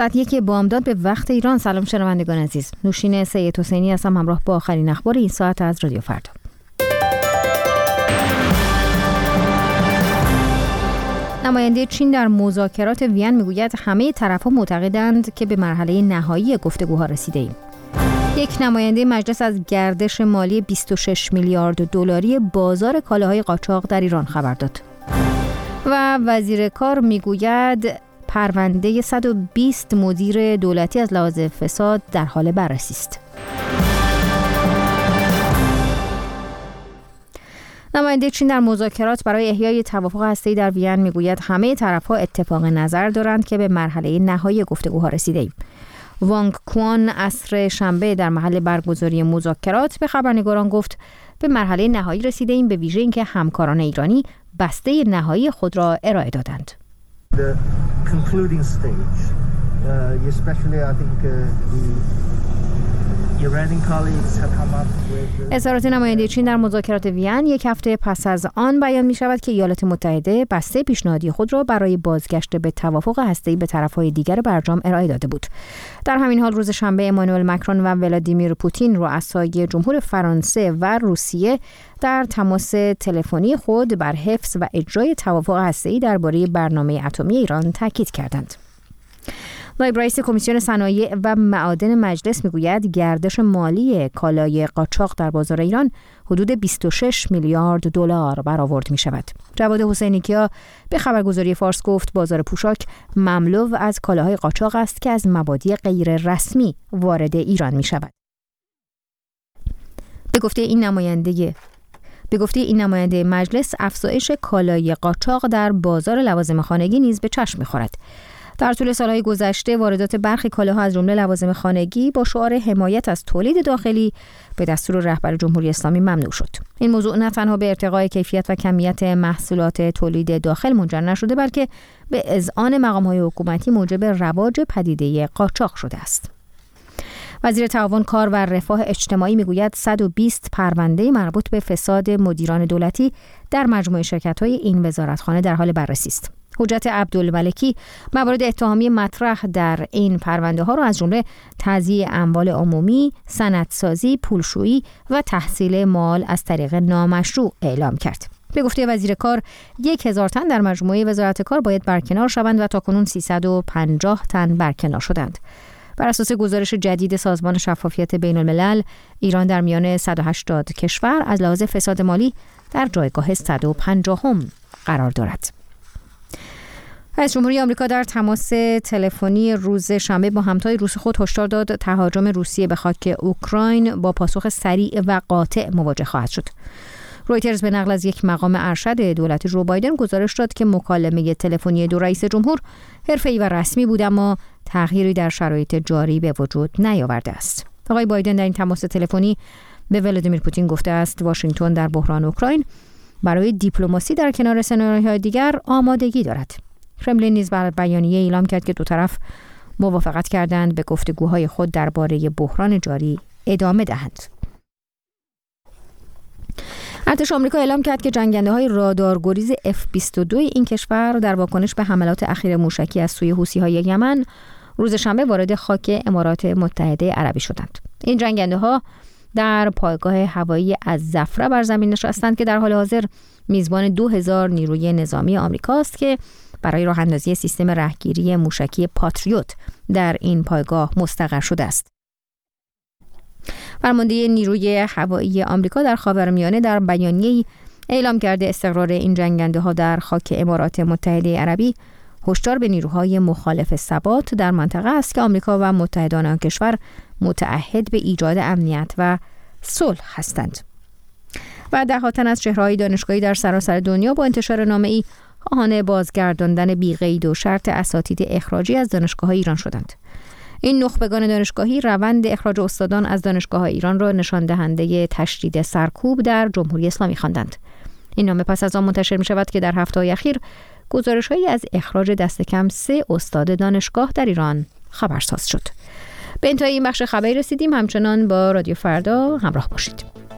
ساعت 1 بامداد به وقت ایران. سلام شنوندگان عزیز، نوشین سید حسینی هستم همراه با آخرین اخبار این ساعت از رادیو فردا. نماینده چین در مذاکرات وین میگوید همه طرف‌ها معتقدند که به مرحله نهایی گفتگوها رسیده ایم. یک نماینده مجلس از گردش مالی 26 میلیارد دلاری بازار کالاهای قاچاق در ایران خبر داد. و وزیر کار میگوید پرونده 120 مدیر دولتی از لحاظ فساد در حال بررسی است. نماینده چین در مذاکرات برای احیای توافق هسته‌ای در وین میگوید همه طرف‌ها اتفاق نظر دارند که به مرحله نهایی گفتگوها رسیده ایم. وانگ کوان عصر شنبه در محل برگزاری مذاکرات به خبرنگاران گفت به مرحله نهایی رسیده ایم، به ویژه اینکه همکاران ایرانی بسته نهایی خود را ارائه دادند. The concluding stage, especially I think the Iranian colleagues have come up with اظهارات نماینده چین در مذاکرات وین یک هفته پس از آن بیان می شود که ایالات متحده بسته پیشنهادی خود را برای بازگشت به توافق هسته‌ای به طرف‌های دیگر برجام ارائه داده بود. در همین حال روز شنبه امانوئل مکرون و ولادیمیر پوتین رؤسای جمهور فرانسه و روسیه در تماس تلفنی خود بر حفظ و اجرای توافق هسته‌ای درباره برنامه اتمی ایران تاکید کردند. نایب رئیس کمیسیون صنایع و معادن مجلس میگوید گردش مالی کالای قاچاق در بازار ایران حدود 26 میلیارد دلار برآورد می شود. جواد حسینی‌کیا به خبرگزاری فارس گفت بازار پوشاک مملو از کالاهای قاچاق است که از مبادی غیر رسمی وارد ایران می شود. به گفته این نماینده مجلس افزایش کالای قاچاق در بازار لوازم خانگی نیز به چشم می‌خورد. در طول سالهای گذشته واردات برخی کالاها از جمله لوازم خانگی با شعار حمایت از تولید داخلی به دستور رهبر جمهوری اسلامی ممنوع شد. این موضوع نه تنها به ارتقای کیفیت و کمیت محصولات تولید داخل منجر نشده بلکه به اذعان مقام‌های حکومتی موجب رواج پدیده قاچاق شده است. وزیر تعاون کار و رفاه اجتماعی میگوید 120 پرونده مربوط به فساد مدیران دولتی در مجموعه شرکت‌های این وزارتخانه در حال بررسی است. حجت عبدالملکی موارد اتهامی مطرح در این پرونده ها را از جمله تضییع اموال عمومی، سندسازی، پولشویی و تحصیل مال از طریق نامشروع اعلام کرد. به گفته وزیر کار 1000 تن در مجموعه وزارت کار باید برکنار شوند و تاکنون 350 تن برکنار شدند. بر اساس گزارش جدید سازمان شفافیت بین الملل، ایران در میان 180 کشور از لحاظ فساد مالی در جایگاه 150 قرار دارد. رئیس جمهوری آمریکا در تماس تلفنی روز شنبه با همتای روس خود هشدار داد تهاجم روسیه به خاک اوکراین با پاسخ سریع و قاطع مواجه خواهد شد. رویترز به نقل از یک مقام ارشد دولت جو بایدن گزارش داد که مکالمه تلفنی دو رئیس جمهور حرفه‌ای و رسمی بود اما تغییری در شرایط جاری به وجود نیاورده است. آقای بایدن در این تماس تلفنی به ولادیمیر پوتین گفته است واشنگتن در بحران اوکراین برای دیپلماسی در کنار سناریوهای دیگر آمادگی دارد. کرملین نیز بر بیانیه اعلام کرد که دو طرف موافقت کردند به گفتگوهای خود درباره بحران جاری ادامه دهند. ارتش آمریکا اعلام کرد که جنگنده‌های رادارگریز F-22 این کشور در واکنش به حملات اخیر موشکی از سوی حوثی‌های یمن روز شنبه وارد خاک امارات متحده عربی شدند. این جنگنده‌ها در پایگاه هوایی از زفره بر زمین نشستند که در حال حاضر میزبان 2000 نیروی نظامی آمریکاست که برای راه اندازی سیستم رهگیری موشکی پاتریوت در این پایگاه مستقر شده است. فرمانده نیروی هوایی آمریکا در خاورمیانه در بیانیه‌ای اعلام کرده استقرار این جنگنده‌ها در خاک امارات متحده عربی هشدار به نیروهای مخالف ثبات در منطقه است که آمریکا و متحدان آن کشور متعهد به ایجاد امنیت و صلح هستند. و ده‌ها تن از چهره‌های دانشگاهی در سراسر دنیا با انتشار نامه‌ای خواهان بازگرداندن بی‌قید و شرط اساتید اخراجی از دانشگاه‌های ایران شدند. این نخبگان دانشگاهی روند اخراج استادان از دانشگاه‌های ایران را نشان دهنده تشدید سرکوب در جمهوری اسلامی خواندند. این نامه پس از آن منتشر می‌شود که در هفته‌های اخیر گزارش‌هایی از اخراج دست کم 3 استاد دانشگاه در ایران خبرساز شد. به انتهای این بخش خبری رسیدیم. همچنان با رادیو فردا همراه باشید.